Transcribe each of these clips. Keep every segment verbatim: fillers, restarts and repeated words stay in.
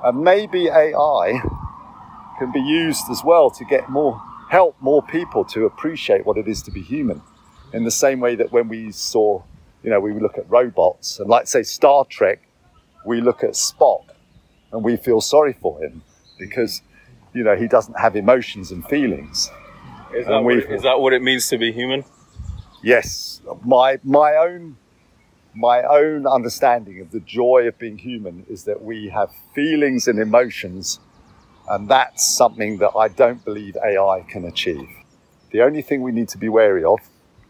And maybe A I can be used as well to get more, help more people to appreciate what it is to be human. In the same way that when we saw, you know, we look at robots, and like say Star Trek, we look at Spock and we feel sorry for him because, you know, he doesn't have emotions and feelings. Is that, what, is that what it means to be human? Yes. My my own my own understanding of the joy of being human is that we have feelings and emotions, and that's something that I don't believe A I can achieve. The only thing we need to be wary of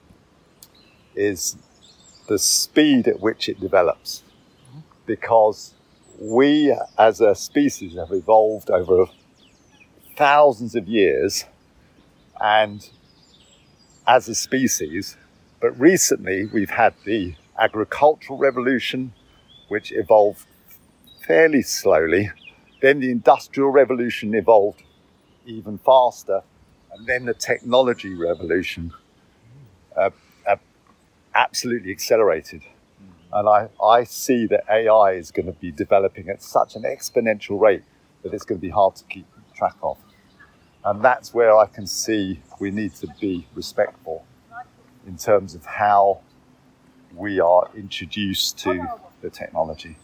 is the speed at which it develops, because we as a species have evolved over thousands of years and as a species, but recently we've had the agricultural revolution, which evolved fairly slowly. Then the industrial revolution evolved even faster, and then the technology revolution uh, uh, absolutely accelerated. And I, I see that A I is going to be developing at such an exponential rate that it's going to be hard to keep track of. And that's where I can see we need to be respectful in terms of how we are introduced to the technology.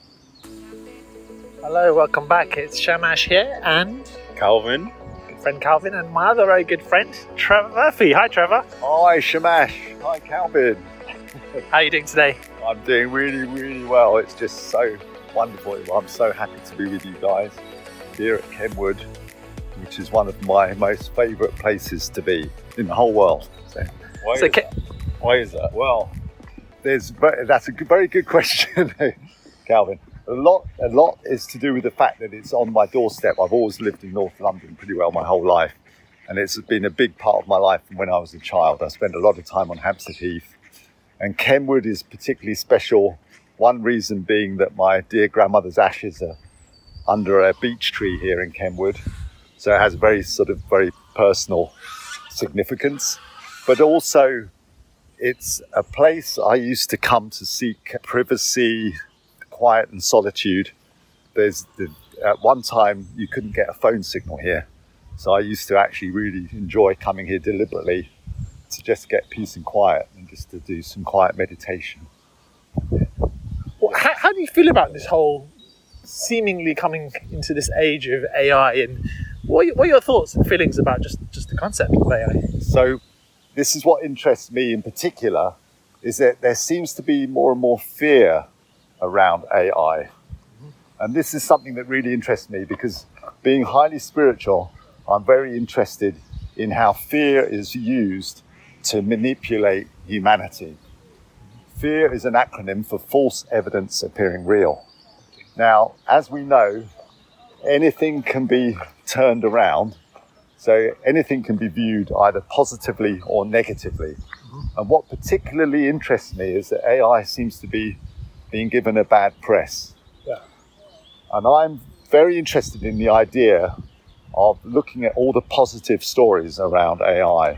Hello, welcome back. It's Shamash here and Calvin. Good friend Calvin and my other very good friend, Trevor Murphy. Hi, Trevor. Hi, Shamash. Hi, Calvin. How are you doing today? I'm doing really, really well. It's just so wonderful. I'm so happy to be with you guys here at Kenwood, which is one of my most favourite places to be in the whole world. So, why, so is Ke- why is that? Well, there's that's a very good question, Calvin. A lot, a lot is to do with the fact that it's on my doorstep. I've always lived in North London pretty well my whole life, and it's been a big part of my life from when I was a child. I spent a lot of time on Hampstead Heath, and Kenwood is particularly special. One reason being that my dear grandmother's ashes are under a beech tree here in Kenwood, so it has very sort of very personal significance. But also, it's a place I used to come to seek privacy, quiet and solitude. There's the, at one time you couldn't get a phone signal here, so I used to actually really enjoy coming here deliberately to just get peace and quiet and just to do some quiet meditation. Well, how, how do you feel about this whole seemingly coming into this age of A I, and what are, your, what are your thoughts and feelings about just, just the concept of A I? So this is what interests me in particular, is that there seems to be more and more fear around A I. And this is something that really interests me because being highly spiritual, I'm very interested in how fear is used to manipulate humanity. Fear is an acronym for false evidence appearing real. Now, as we know, anything can be turned around. So anything can be viewed either positively or negatively. And what particularly interests me is that A I seems to be being given a bad press. Yeah. And I'm very interested in the idea of looking at all the positive stories around A I.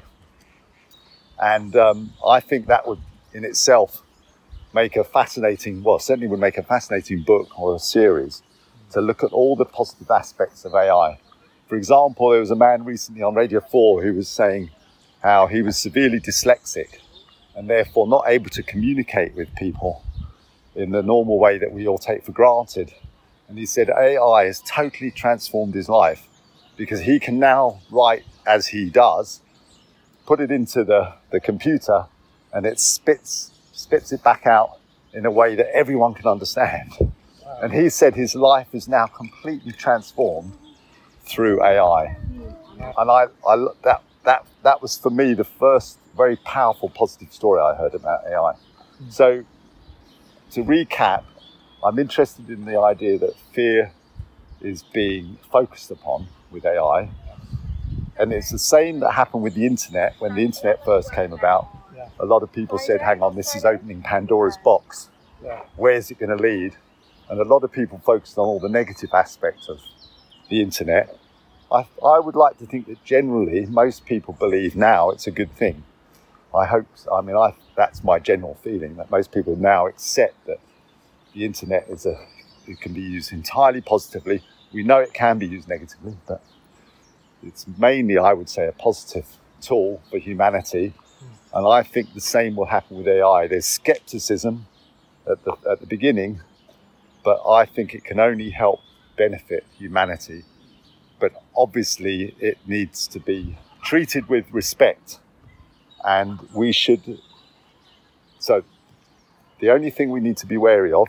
And um, I think that would in itself make a fascinating, well, certainly would make a fascinating book or a series to look at all the positive aspects of A I. For example, there was a man recently on Radio four who was saying how he was severely dyslexic and therefore not able to communicate with people in the normal way that we all take for granted. And he said A I has totally transformed his life because he can now write as he does, put it into the, the computer, and it spits spits it back out in a way that everyone can understand. Wow. And he said his life is now completely transformed through A I. And I, I that that that was for me the first very powerful positive story I heard about A I. Mm. So to recap, I'm interested in the idea that fear is being focused upon with A I. And it's the same that happened with the internet. When the internet first came about, yeah. a lot of people said, hang on, this is opening Pandora's box. Yeah. Where's it going to lead? And a lot of people focused on all the negative aspects of the internet. I, I would like to think that generally most people believe now it's a good thing. I hope, I mean, I, that's my general feeling, that most people now accept that the internet is a it can be used entirely positively. We know it can be used negatively, but it's mainly, I would say, a positive tool for humanity. Mm. And I think the same will happen with A I. There's skepticism at the at the beginning, but I think it can only help benefit humanity. But obviously, it needs to be treated with respect, and we should. So, the only thing we need to be wary of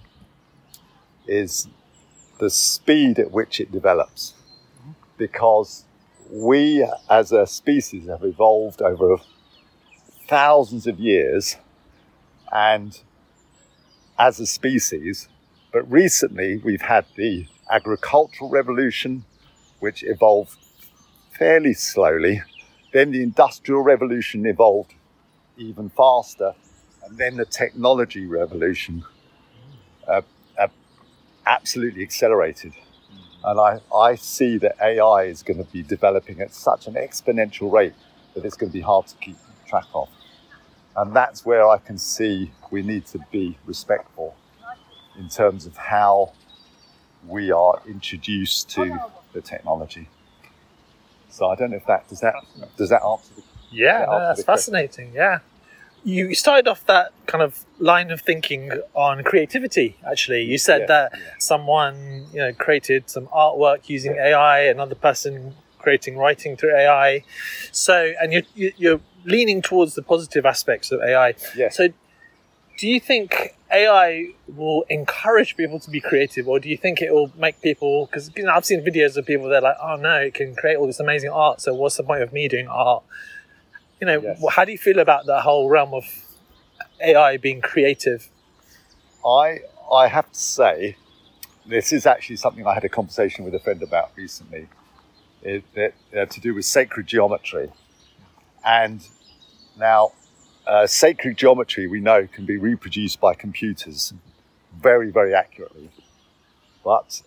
is the speed at which it develops, because we as a species have evolved over thousands of years and as a species, but recently we've had the agricultural revolution, which evolved fairly slowly. Then the industrial revolution evolved even faster, and then the technology revolution uh, uh, absolutely accelerated. And I, I see that A I is going to be developing at such an exponential rate that it's going to be hard to keep track of. And that's where I can see we need to be respectful in terms of how we are introduced to the technology. So I don't know if that, does that, does that answer the Yeah, that no, answer that's the question? fascinating, yeah. You started off that kind of line of thinking on creativity, actually. You said Yeah, that yeah. someone, you know, created some artwork using A I, another person creating writing through A I. So, and you're, you're leaning towards the positive aspects of A I. Yes. So do you think A I will encourage people to be creative, or do you think it will make people, because you know, I've seen videos of people that are like, oh no, it can create all this amazing art, so what's the point of me doing art? You know, Yes. how do you feel about the whole realm of A I being creative? I I have to say, this is actually something I had a conversation with a friend about recently, it, that, uh, to do with sacred geometry. And now, uh, sacred geometry, we know, can be reproduced by computers very, very accurately. But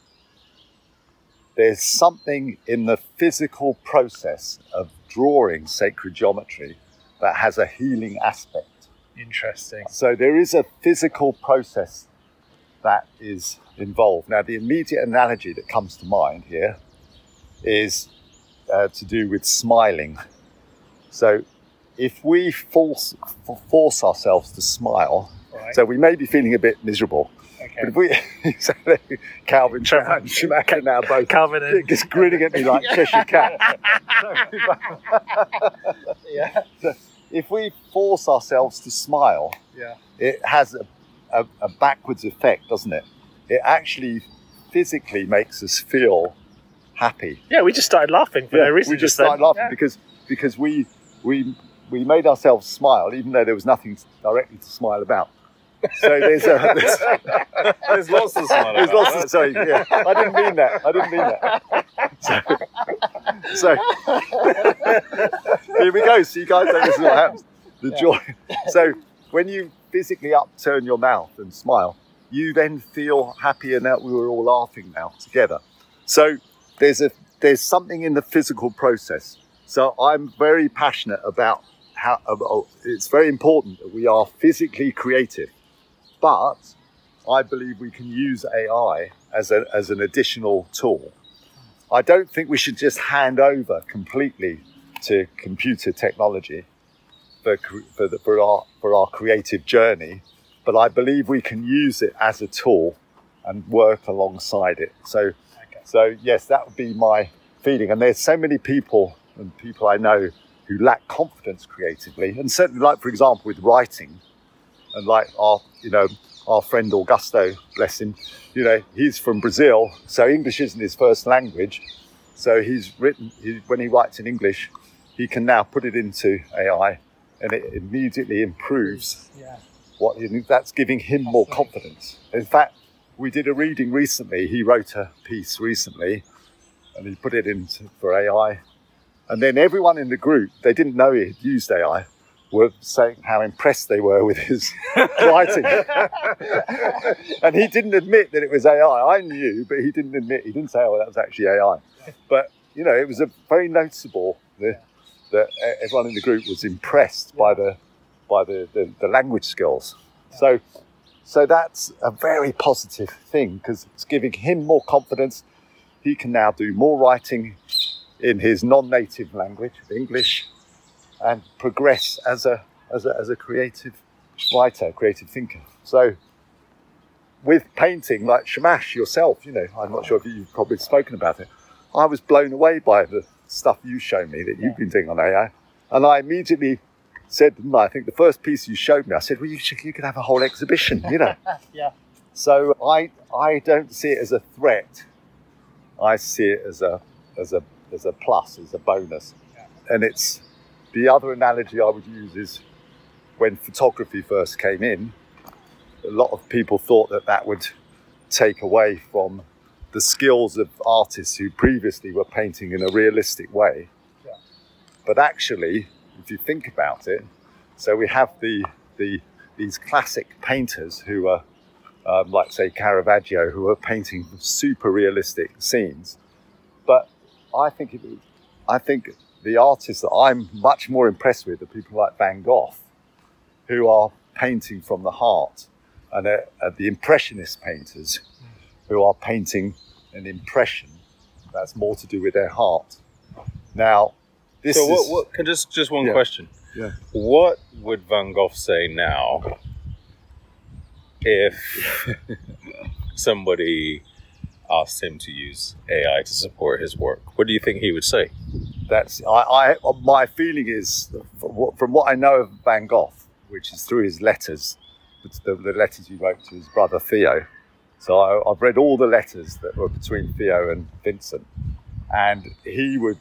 there's something in the physical process of drawing sacred geometry that has a healing aspect. Interesting. So there is a physical process that is involved. Now, the immediate analogy that comes to mind here is uh, to do with smiling. So if we force force ourselves to smile, Right. so we may be feeling a bit miserable, Okay. but if we, so Calvin and Schumacher now both Calvin and just grinning at me like Cheshire Cat. yeah, So if we force ourselves to smile, yeah, it has a, a, a backwards effect, doesn't it? It actually physically makes us feel happy. yeah. We just started laughing for no reason. we just then. started laughing Yeah. because because we we we made ourselves smile, even though there was nothing directly to smile about. So there's a there's, There's lots to smile there's about. lots of sorry, yeah. I didn't mean that. I didn't mean that. So, so here we go. So you guys know this is what happens. The joy. So when you physically upturn your mouth and smile, you then feel happy, and that we were all laughing now together. So there's a there's something in the physical process. So I'm very passionate about how about, it's very important that we are physically creative, but I believe we can use A I as a as an additional tool. I don't think we should just hand over completely to computer technology for for, the, for our for our creative journey, but I believe we can use it as a tool and work alongside it. So, Okay. so yes, that would be my feeling. And there's so many people and people I know who lack confidence creatively, and certainly, like for example, with writing, and like our you know our friend Augusto, bless him, you know he's from Brazil, so English isn't his first language. So he's written he, when he writes in English, he can now put it into A I, and it immediately improves Yeah. what he, that's giving him more confidence. In fact, we did a reading recently. He wrote a piece recently, and he put it into for A I. And then everyone in the group, they didn't know he had used A I, were saying how impressed they were with his writing. And he didn't admit that it was A I. I knew, but he didn't admit. He didn't say, oh, that was actually A I. But, you know, it was a very noticeable that, that everyone in the group was impressed by the by the, the, the language skills. So, So that's a very positive thing because it's giving him more confidence. He can now do more writing in his non-native language, English, and progress as a as a as a creative writer, creative thinker. So with painting, like Shamash yourself, you know, I'm not sure if you've probably spoken about it. I was blown away by the stuff you showed me that you've been doing on A I, and I immediately said, I think the first piece you showed me, I said, well, you should, you could have a whole exhibition, you know. Yeah. So I I don't see it as a threat. I see it as a as a as a plus, as a bonus. Yeah. And it's the other analogy I would use is when photography first came in, a lot of people thought that that would take away from the skills of artists who previously were painting in a realistic way. Yeah. But actually, if you think about it, so we have the the these classic painters who are, um, like say Caravaggio, who are painting super realistic scenes. But I think it, I think the artists that I'm much more impressed with are people like Van Gogh, who are painting from the heart, and uh, uh, the Impressionist painters, who are painting an impression that's more to do with their heart. Now, this so is... what, what, can just, just one yeah. question. Yeah. What would Van Gogh say now if somebody asked him to use A I to support his work? What do you think he would say? That's I, I my feeling is, from what I know of Van Gogh, which is through his letters, the, the letters he wrote to his brother Theo. So I, I've read all the letters that were between Theo and Vincent, and he would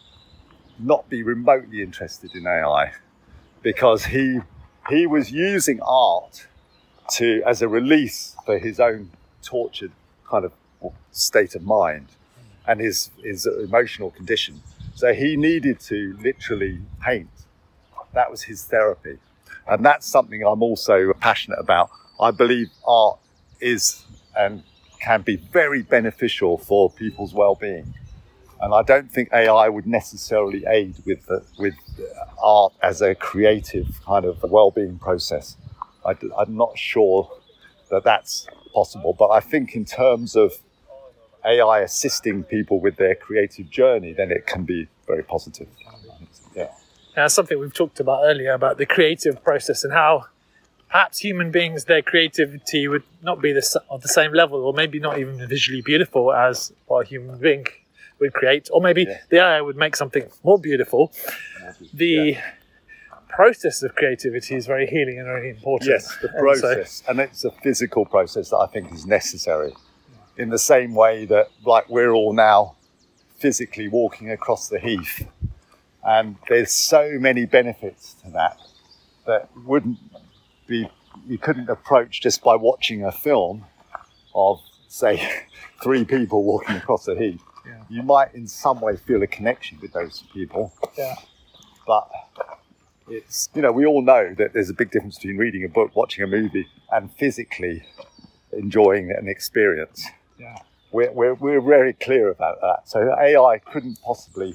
not be remotely interested in A I because he he was using art to as a release for his own tortured kind of state of mind and his his emotional condition. So he needed to literally paint. That was his therapy. And that's something I'm also passionate about. I believe art is and can be very beneficial for people's well-being. And I don't think A I would necessarily aid with the, with art as a creative kind of well-being process. I, I'm not sure that that's possible, but I think in terms of A I assisting people with their creative journey, then it can be very positive. Yeah. Now, something we've talked about earlier about the creative process and how perhaps human beings, their creativity would not be the, on the same level, or maybe not even visually beautiful as what a human being would create, or maybe yeah. the A I would make something more beautiful. The yeah. process of creativity is very healing and very important. Yes, the process, and, so, and it's a physical process that I think is necessary. In the same way that, like, we're all now physically walking across the heath, and there's so many benefits to that that wouldn't be you couldn't approach just by watching a film of, say, three people walking across the heath. Yeah. You might in some way feel a connection with those people. Yeah. But it's, you know, we all know that there's a big difference between reading a book, watching a movie, and physically enjoying an experience. Yeah. We're, we're, we're very clear about that. So A I couldn't possibly,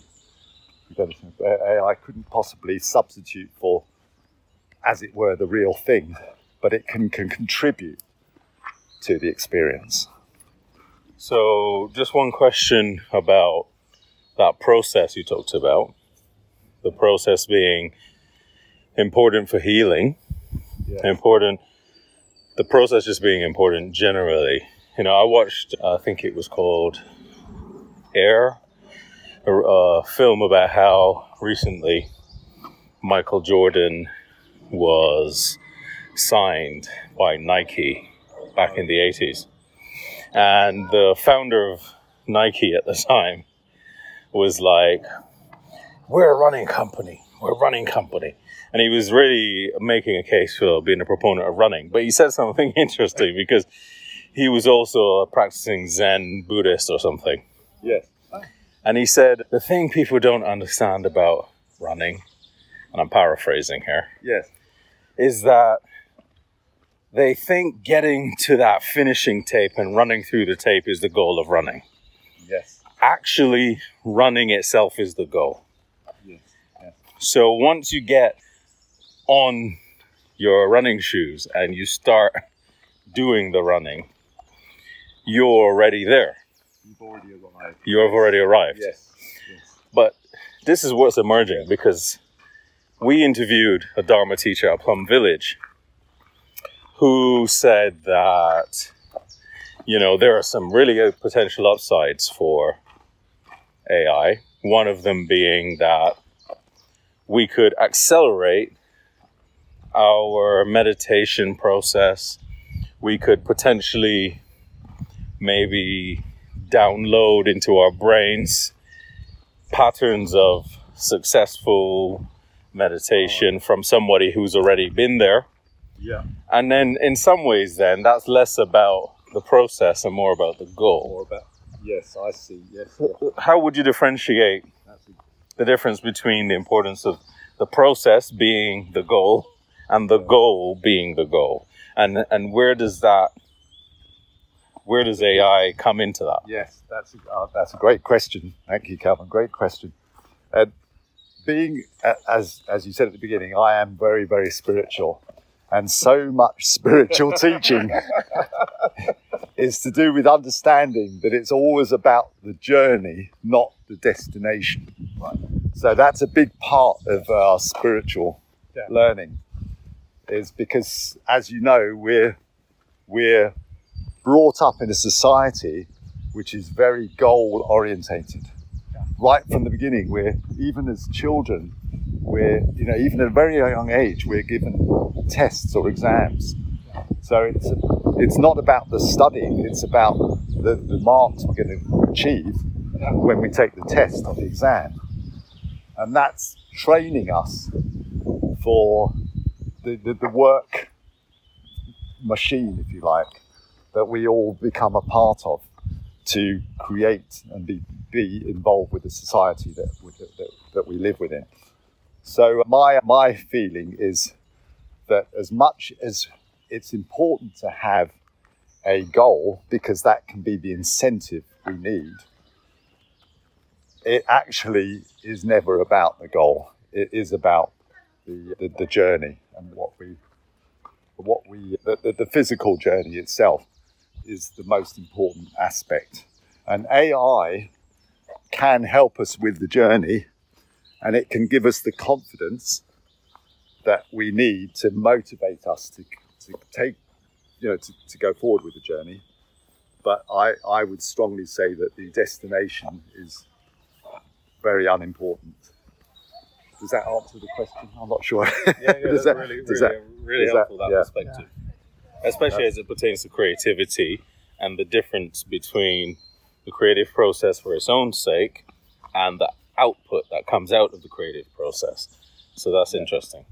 A I couldn't possibly substitute for, as it were, the real thing, but it can, can contribute to the experience. So just one question about that process you talked about, the process being important for healing, yeah. important, the process just being important generally. You know, I watched, I think it was called Air, a, a film about how recently Michael Jordan was signed by Nike back in the eighties. And the founder of Nike at the time was like, we're a running company, we're a running company. And he was really making a case for being a proponent of running. But he said something interesting because he was also a practicing Zen Buddhist or something. Yes. And he said, the thing people don't understand about running, and I'm paraphrasing here, yes, is that they think getting to that finishing tape and running through the tape is the goal of running. Yes. Actually, running itself is the goal. Yes. Yes. So once you get on your running shoes and you start doing the running, you're already there. You've already arrived. You have already arrived. Yes. yes. But this is what's emerging, because we interviewed a Dharma teacher at Plum Village who said that, you know, there are some really good potential upsides for A I. One of them being that we could accelerate our meditation process. We could potentially maybe download into our brains patterns of successful meditation from somebody who's already been there. Yeah. And then in some ways then that's less about the process and more about the goal. More about, yes, I see. Yes. How would you differentiate the difference between the importance of the process being the goal and the goal being the goal? And and where does that, where does A I come into that? Yes, that's a, uh, that's a great question. Thank you, Calvin. Great question. And being, uh, as as you said at the beginning, I am very, very spiritual. And so much spiritual teaching is to do with understanding that it's always about the journey, not the destination. Right. So that's a big part of our spiritual yeah. learning, is because, as you know, we're we're brought up in a society which is very goal orientated. Yeah. Right from the beginning, we're, even as children, we're, you know, even at a very young age, we're given tests or exams. So it's it's not about the studying, it's about the, the marks we're going to achieve when we take the test or the exam. And that's training us for the, the, the work machine, if you like, that we all become a part of to create and be, be involved with the society that, that, that we live within. So my my feeling is that as much as it's important to have a goal, because that can be the incentive we need, it actually is never about the goal. It is about the the, the journey and what we what we the, the, the physical journey itself is the most important aspect. And A I can help us with the journey, and it can give us the confidence that we need to motivate us to, to take, you know, to, to go forward with the journey. But I, I would strongly say that the destination is very unimportant. Does that answer the question? I'm not sure. Yeah, yeah that's that, really, really, that, really helpful, that, that yeah. perspective. Yeah. Especially as it pertains to creativity and the difference between the creative process for its own sake and the output that comes out of the creative process. So that's yeah. interesting.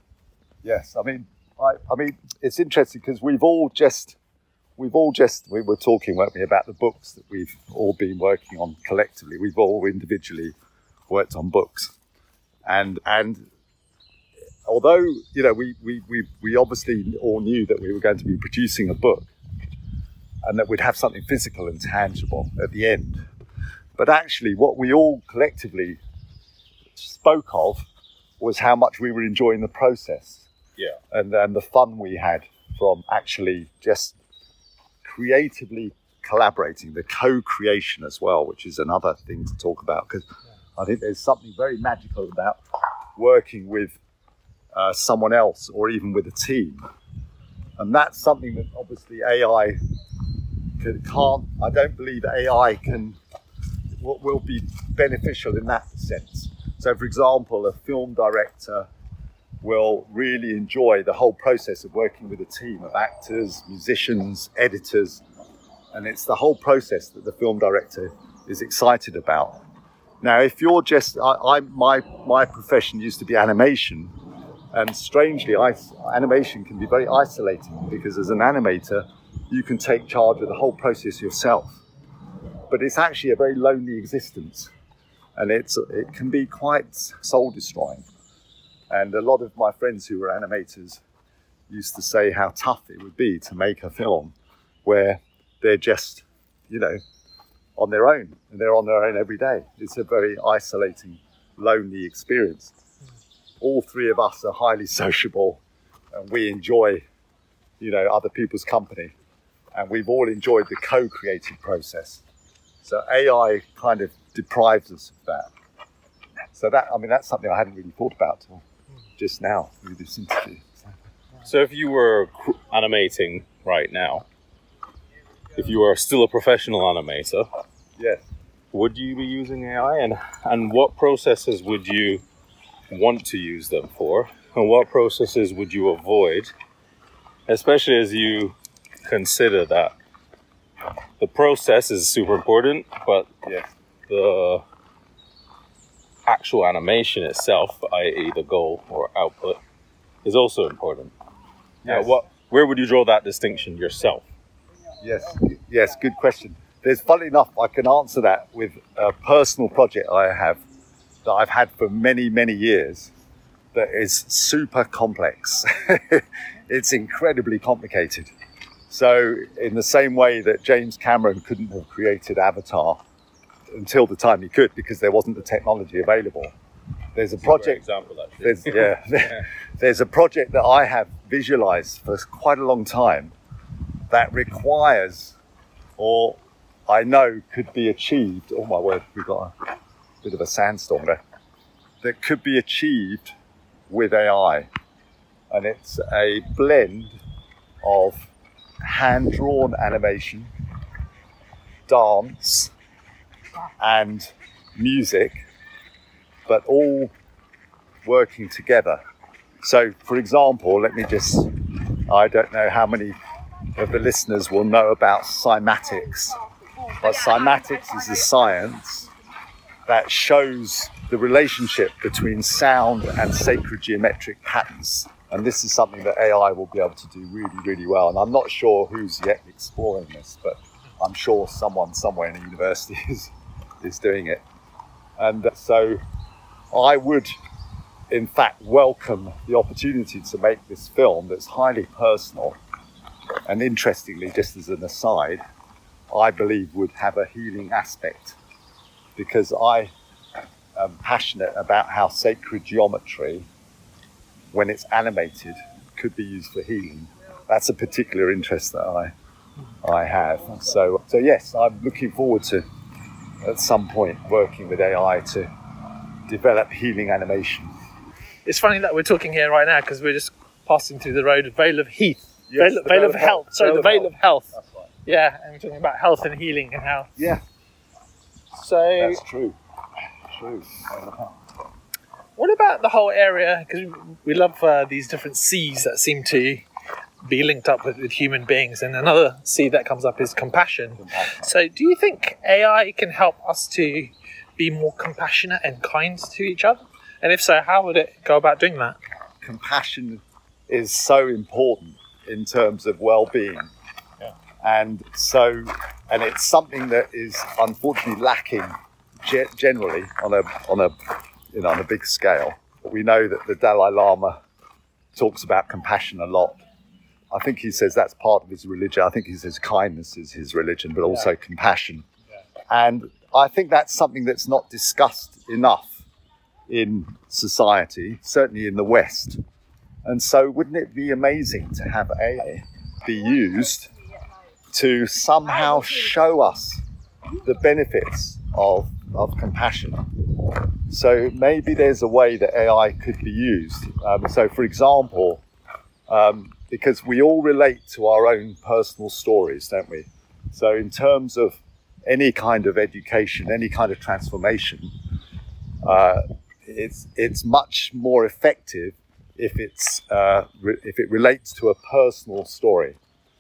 Yes, I mean, I, I mean, it's interesting because we've all just, we've all just, we were talking, weren't we, about the books that we've all been working on collectively. We've all individually worked on books, and and although you know, we we we we obviously all knew that we were going to be producing a book, and that we'd have something physical and tangible at the end. But actually, what we all collectively spoke of was how much we were enjoying the process. Yeah. And and the fun we had from actually just creatively collaborating, the co-creation as well, which is another thing to talk about, because yeah. I think there's something very magical about working with uh, someone else or even with a team. And that's something that obviously A I can, can't, I don't believe A I can, will, will be beneficial in that sense. So for example, a film director will really enjoy the whole process of working with a team of actors, musicians, editors, and it's the whole process that the film director is excited about. Now, if you're just, I, I my my profession used to be animation, and strangely, I, animation can be very isolating because as an animator, you can take charge of the whole process yourself, but it's actually a very lonely existence, and it's it can be quite soul destroying. And a lot of my friends who were animators used to say how tough it would be to make a film where they're just, you know, on their own, and they're on their own every day. It's a very isolating, lonely experience. All three of us are highly sociable, and we enjoy you know, other people's company. And we've all enjoyed the co-creating process. So A I kind of deprives us of that. So that, I mean, that's something I hadn't really thought about till just now through this interview. So if you were animating right now, if you were still a professional animator, yes, would you be using A I? And, and what processes would you want to use them for? And what processes would you avoid? Especially as you consider that the process is super important, but yes, the actual animation itself, that is the goal or output, is also important. yes. Now, what, where would you draw that distinction yourself? Yes, yes, good question. There's, funny enough, I can answer that with a personal project I have that I've had for many, many years that is super complex. It's incredibly complicated. So in the same way that James Cameron couldn't have created Avatar until the time he could because there wasn't the technology available, there's a project, example, actually. there's, yeah, there's a project that I have visualized for quite a long time that requires, or I know could be achieved, oh my word, we've got a bit of a sandstorm there, that could be achieved with A I. And it's a blend of hand-drawn animation, dance, and music, but all working together. So, for example, let me just, I don't know how many of the listeners will know about cymatics, but cymatics is a science that shows the relationship between sound and sacred geometric patterns. And this is something that A I will be able to do really, really well. And I'm not sure who's yet exploring this, but I'm sure someone somewhere in a university is, is doing it. And so I would, in fact, welcome the opportunity to make this film that's highly personal. And interestingly, just as an aside, I believe would have a healing aspect, because I am passionate about how sacred geometry, when it's animated, could be used for healing. That's a particular interest that I I have. So, so yes, I'm looking forward to, at some point, working with A I to develop healing animation. It's funny that we're talking here right now because we're just passing through the road of Vale of Heath. Yes, Vale, the Vale of Health. Sorry, the Vale of Health. That's right. Yeah, and we're talking about health and healing and how. Yeah, So, that's true. True. what about the whole area? Because we love uh, these different C's that seem to be linked up with, with human beings, and another C that comes up is compassion. Compassion. So, do you think A I can help us to be more compassionate and kind to each other? And if so, how would it go about doing that? Compassion is so important in terms of well-being. Yeah. And so, and it's something that is unfortunately lacking ge- generally on a on a you know on a big scale. But we know that the Dalai Lama talks about compassion a lot. I think he says that's part of his religion. I think he says kindness is his religion, but also yeah. compassion. Yeah. And I think that's something that's not discussed enough in society, certainly in the West. And so wouldn't it be amazing to have A I be used to somehow show us the benefits of, of compassion? So maybe there's a way that A I could be used. Um, so for example, um, because we all relate to our own personal stories, don't we? So in terms of any kind of education, any kind of transformation, uh, it's it's much more effective if it's uh, re- if it relates to a personal story.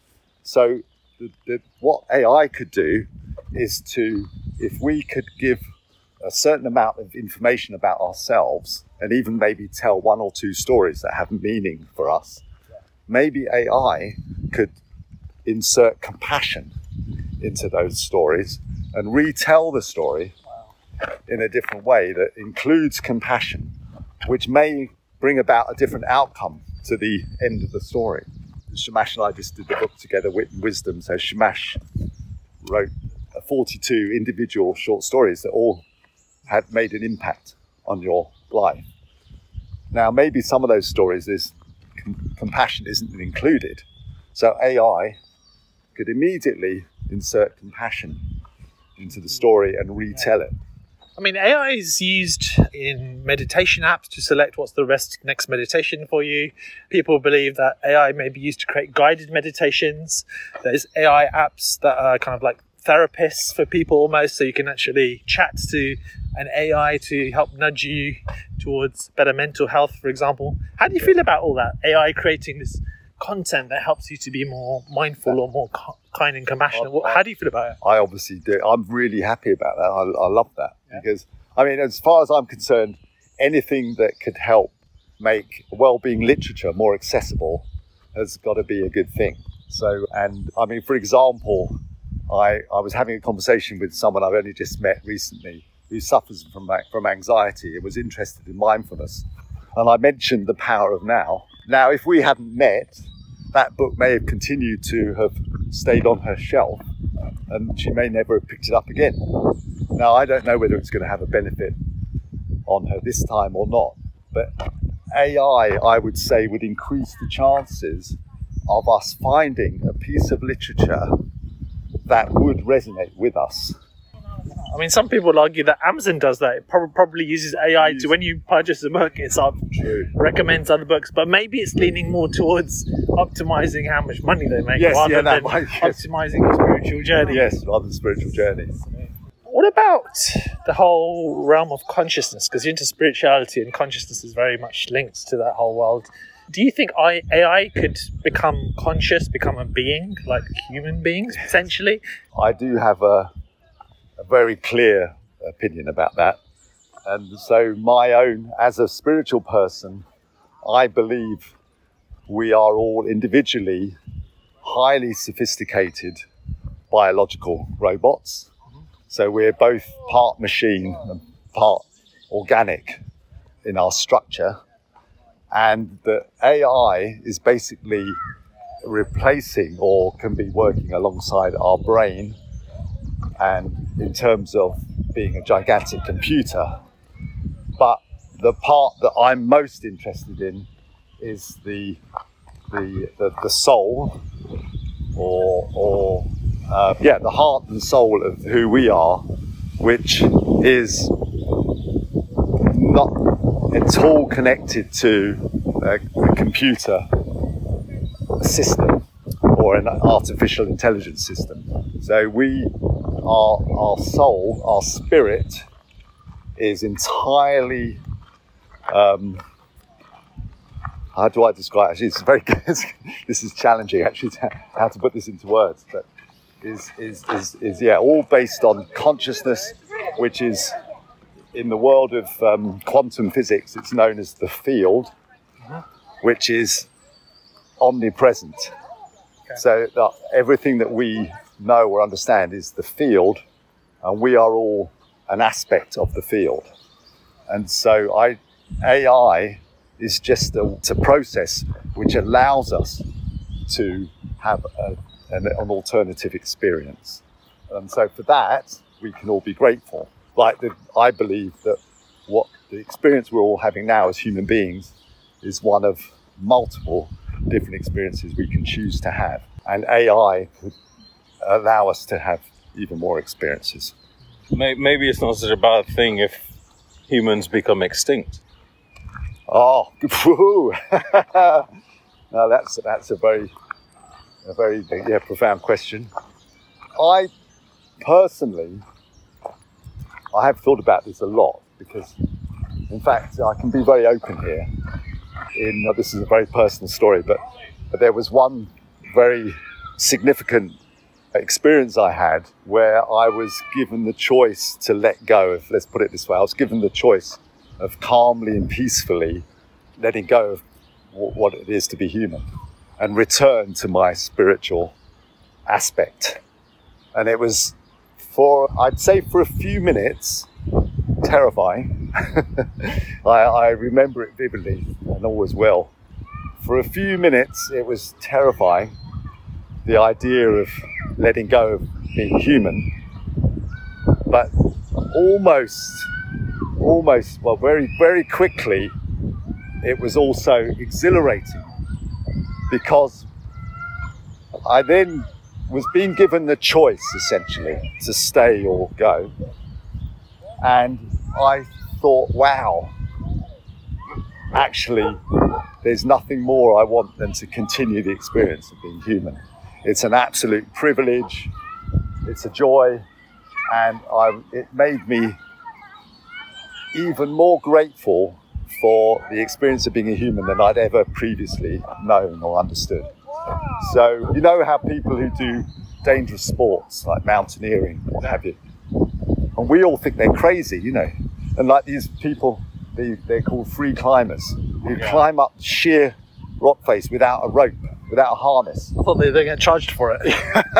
So the, the, what A I could do is to, if we could give a certain amount of information about ourselves and even maybe tell one or two stories that have meaning for us, maybe A I could insert compassion into those stories and retell the story in a different way that includes compassion, which may bring about a different outcome to the end of the story. Shamash and I just did the book together, Wit and Wisdom. So Shamash wrote forty-two individual short stories that all had made an impact on your life. Now, maybe some of those stories is com- compassion isn't included, So A I could immediately insert compassion into the story and retell it. I mean, A I is used in meditation apps to select what's the best next meditation for you. People believe that A I may be used to create guided meditations. There's A I apps that are kind of like therapists for people almost, so you can actually chat to an A I to help nudge you towards better mental health, for example. How do you feel about all that? A I creating this content that helps you to be more mindful or more kind and compassionate. I, How do you feel about it? I obviously do. I'm really happy about that. I, I love that yeah. because, I mean, as far as I'm concerned, anything that could help make well-being literature more accessible has got to be a good thing. So, and I mean, for example, I, I was having a conversation with someone I've only just met recently who suffers from, from anxiety and was interested in mindfulness. And I mentioned the power of now. Now, if we hadn't met, that book may have continued to have stayed on her shelf and she may never have picked it up again. Now, I don't know whether it's going to have a benefit on her this time or not, but A I, I would say, would increase the chances of us finding a piece of literature that would resonate with us. I mean, some people argue that Amazon does that. It prob- probably uses A I to, when you purchase a book, it sort of True. recommends other books, but maybe it's leaning more towards optimizing how much money they make yes, rather yeah, than might, yes. optimizing your spiritual journey. Yes, rather than spiritual journey. What about the whole realm of consciousness? Because you're into spirituality and consciousness is very much linked to that whole world. Do you think A I could become conscious, become a being, like human beings, potentially? I do have a, a very clear opinion about that. And so my own, as a spiritual person, I believe we are all individually highly sophisticated biological robots. So we're both part machine and part organic in our structure. And the A I is basically replacing or can be working alongside our brain, and in terms of being a gigantic computer. But the part that I'm most interested in is the the the, the soul, or or uh, yeah, the heart and soul of who we are, which is not at all connected to a, a computer system or an artificial intelligence system. So we, our, our soul, our spirit is entirely, um, how do I describe it? Actually, it's very, this is challenging actually, to, how to put this into words, but is, is, is, is yeah, all based on consciousness, which is, in the world of um, quantum physics, it's known as the field, uh-huh. which is omnipresent. Okay. So that everything that we know or understand is the field, and we are all an aspect of the field. And so I, A I is just a, it's a process which allows us to have a, an, an alternative experience. And so for that, we can all be grateful. Like the, I believe that what the experience we're all having now as human beings is one of multiple different experiences we can choose to have. And A I could allow us to have even more experiences. Maybe it's not such a bad thing if humans become extinct. Oh, no, that's that's a very, a very yeah, profound question. I personally, I have thought about this a lot because, in fact, I can be very open here. In uh, this is a very personal story, but, but there was one very significant experience I had where I was given the choice to let go of, let's put it this way, I was given the choice of calmly and peacefully letting go of w- what it is to be human and return to my spiritual aspect. And it was for, I'd say for a few minutes, terrifying. I, I remember it vividly and always will. For a few minutes, it was terrifying, the idea of letting go of being human. But almost, almost, well, very, very quickly, it was also exhilarating because I then was being given the choice, essentially, to stay or go. And I thought, wow, actually, there's nothing more I want than to continue the experience of being human. It's an absolute privilege. It's a joy. And I, it made me even more grateful for the experience of being a human than I'd ever previously known or understood. So, you know how people who do dangerous sports like mountaineering, what have you, and we all think they're crazy, you know, and like these people, they, they're called free climbers, who yeah. climb up sheer rock face without a rope, without a harness. I thought they were going to get charged for it.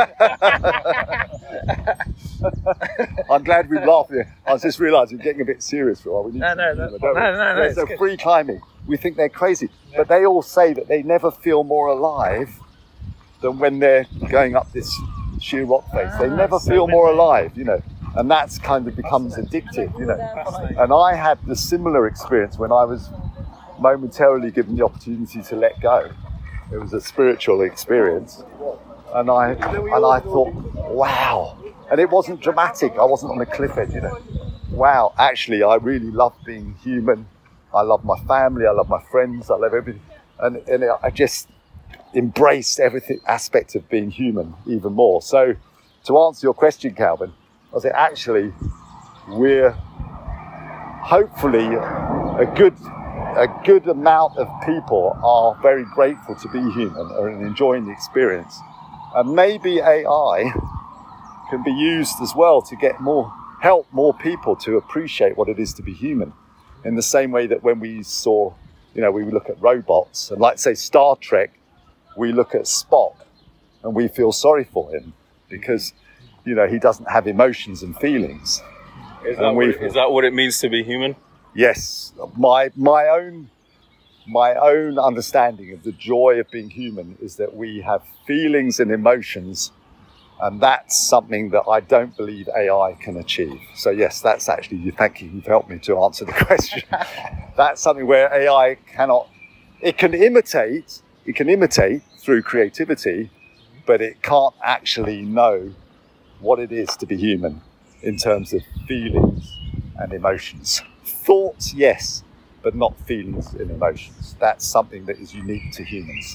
I'm glad we laughed here. I was just realising we're getting a bit serious for a while. We need no, no, no, no, no, no, no. So free climbing, we think they're crazy, yeah. but they all say that they never feel more alive than when they're going up this sheer rock face. Ah, they never so feel more alive, you know, and that's kind of becomes addictive, you know. And I had the similar experience when I was momentarily given the opportunity to let go. It was a spiritual experience, and I and I thought, wow. And it wasn't dramatic. I wasn't on a cliff edge, you know. Wow, actually, I really love being human. I love my family. I love my friends. I love everything. And, and I just embraced every aspect of being human even more. So to answer your question, Calvin, I say actually, we're hopefully a good, a good amount of people are very grateful to be human and enjoying the experience. And maybe A I can be used as well to get more, help more people to appreciate what it is to be human. In the same way that when we saw, you know, we look at robots, and like say Star Trek, we look at Spock and we feel sorry for him because, you know, he doesn't have emotions and feelings. Is that, what, is that what it means to be human? Yes. My my own my own understanding of the joy of being human is that we have feelings and emotions. And that's something that I don't believe A I can achieve. So yes, that's actually, thank you, you've helped me to answer the question. That's something where A I cannot, it can imitate, it can imitate through creativity, but it can't actually know what it is to be human in terms of feelings and emotions. Thoughts, yes, but not feelings and emotions. That's something that is unique to humans.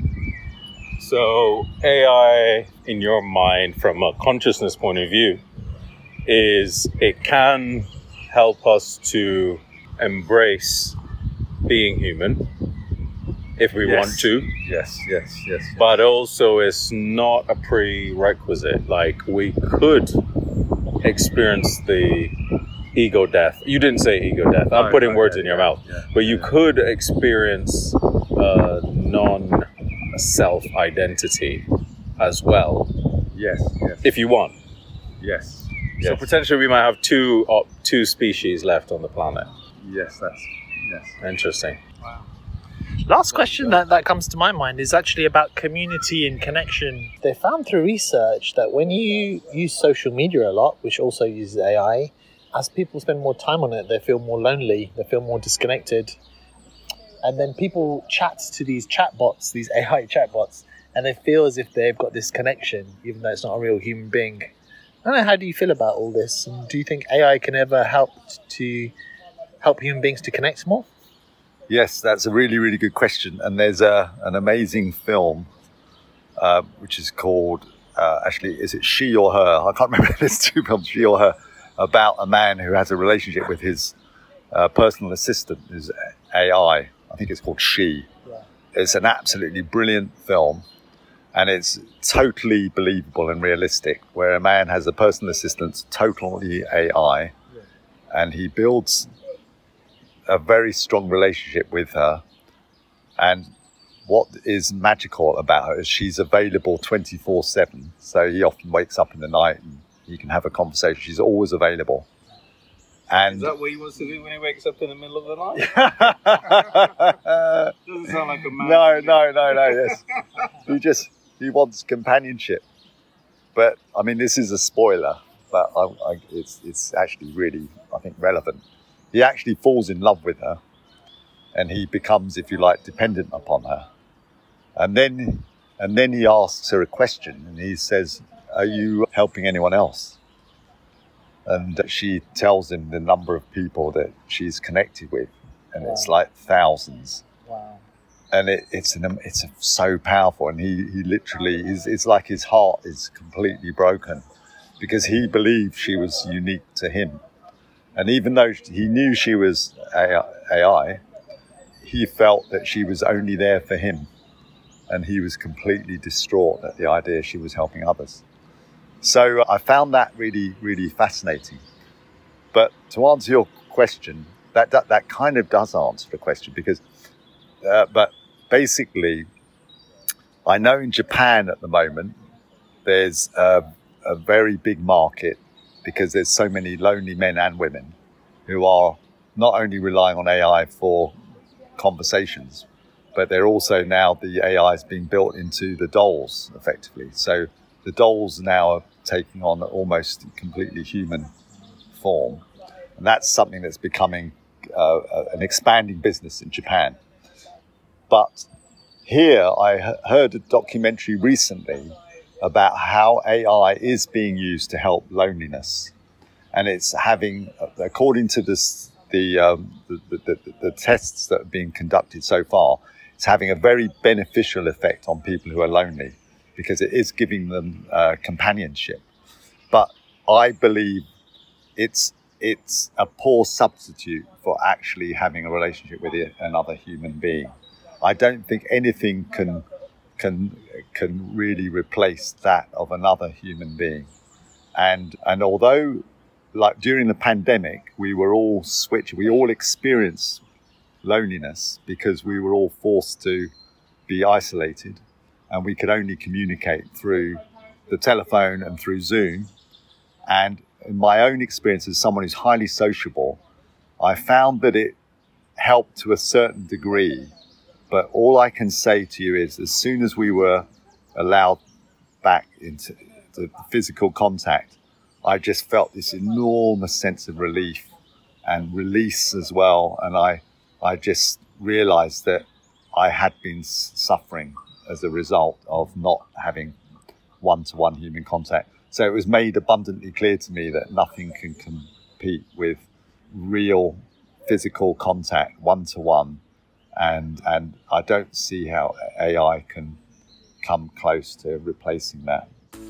So A I, in your mind, from a consciousness point of view, is it can help us to embrace being human if we yes. want to. Yes, yes, yes, yes. But also it's not a prerequisite. Like we could experience the ego death. You didn't say ego death. I'm no, putting no, words yeah, in your yeah, mouth. Yeah, but you yeah. could experience uh, non self-identity as well. Yes, yes. If you want. Yes. So yes. potentially we might have two uh, two species left on the planet. Yes, that's yes. Interesting. Wow. Last question that, that comes to my mind is actually about community and connection. They found through research that when you use social media a lot, which also uses A I, as people spend more time on it, they feel more lonely, they feel more disconnected. And then people chat to these chatbots, these A I chatbots, and they feel as if they've got this connection, even though it's not a real human being. I don't know, how do you feel about all this? And do you think A I can ever help to help human beings to connect more? Yes, that's a really, really good question. And there's a an amazing film, uh, which is called, uh, actually, is it She or Her? I can't remember if there's two films, She or Her, about a man who has a relationship with his uh, personal assistant, his A I. I think it's called She. Yeah. It's an absolutely brilliant film, and it's totally believable and realistic, where a man has a personal assistant, totally A I, yeah. and he builds a very strong relationship with her. And what is magical about her is she's available twenty-four seven. So he often wakes up in the night and he can have a conversation. She's always available. And is that what he wants to do when he wakes up in the middle of the night? Doesn't sound like a man. No, no, no, no, yes. He just, he wants companionship. But, I mean, this is a spoiler, but I, I, it's it's actually really, I think, relevant. He actually falls in love with her, and he becomes, if you like, dependent upon her. And then And then he asks her a question and he says, are you helping anyone else? And she tells him the number of people that she's connected with. And wow. It's like thousands. Wow. And it, it's an, it's a, so powerful. And he, he literally, is, it's like his heart is completely broken because he believed she was unique to him. And even though he knew she was A I, he felt that she was only there for him. And he was completely distraught at the idea she was helping others. So I found that really, really fascinating. But to answer your question, that that, that kind of does answer the question because, uh, but basically, I know in Japan at the moment, there's a, a very big market because there's so many lonely men and women who are not only relying on A I for conversations, but they're also now, the A I is being built into the dolls effectively. So the dolls now are taking on almost completely human form. And that's something that's becoming uh, an expanding business in Japan. But here I heard a documentary recently about how A I is being used to help loneliness. And it's having, according to this, the, um, the, the, the, the tests that have been conducted so far, it's having a very beneficial effect on people who are lonely because it is giving them uh, companionship. But I believe it's it's a poor substitute for actually having a relationship with another human being. I don't think anything can can can really replace that of another human being. And and although, like during the pandemic, we were all switched, we all experienced loneliness because we were all forced to be isolated and we could only communicate through the telephone and through Zoom. And in my own experience as someone who's highly sociable, I found that it helped to a certain degree. But all I can say to you is as soon as we were allowed back into the physical contact, I just felt this enormous sense of relief and release as well. And I, I just realized that I had been suffering as a result of not having one-to-one human contact. So it was made abundantly clear to me that nothing can compete with real physical contact, one-to-one. And and I don't see how A I can come close to replacing that.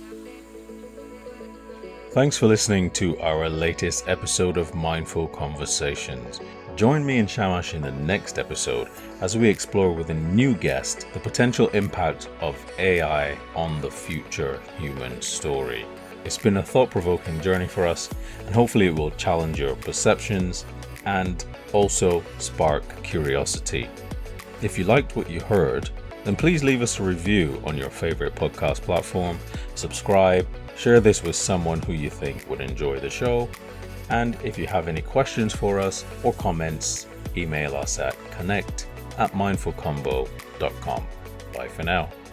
Thanks for listening to our latest episode of Mindful Conversations. Join me and Shamash in the next episode as we explore with a new guest the potential impact of A I on the future human story. It's been a thought-provoking journey for us, and hopefully it will challenge your perceptions and also spark curiosity. If you liked what you heard, then please leave us a review on your favorite podcast platform, subscribe, share this with someone who you think would enjoy the show, and if you have any questions for us or comments, email us at connect at mindfulcombo dot com. Bye for now.